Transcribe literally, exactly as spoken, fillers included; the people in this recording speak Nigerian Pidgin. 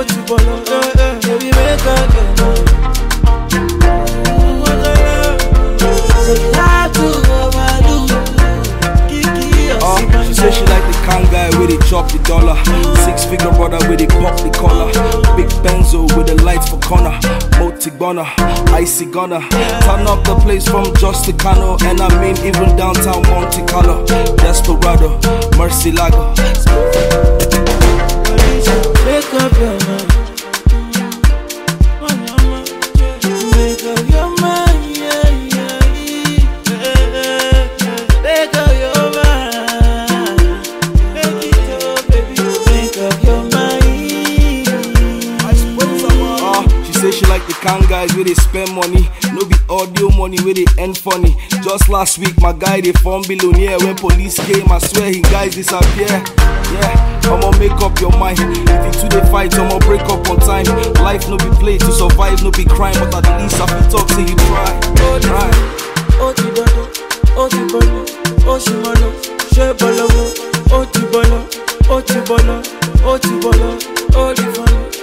oh tu bolo, baby make up your mind. Say you have to overdo. Uh, she say she like the kind guy where they chop the dollar. Six figure brother where they pop the collar. Big Benzo with the lights for corner. Multi gunner, icy gunner. Turn up the place from Justicano, and I mean even downtown Monte Carlo. Desperado, Mercy Lago. Make up your mind. Make up your mind, yeah, yeah, yeah. Make up your mind. Make it up, baby. Make up your mind. Uh, she say she like the kind guys where they spend money. No be audio money where they end funny. Just last week my guy they formed billionaire. When police came I swear he guys disappear. Yeah, I'ma make up your mind. If you two they fight, I'ma break up on time. Life no be play, to survive no be crime. But at least I feel talk say you try. Oh try. Oh ti bolo, oh ti bolo, oh she bolo, she bolo, oh ti bolo, oh ti bolo, oh ti bolo, oh di bolo.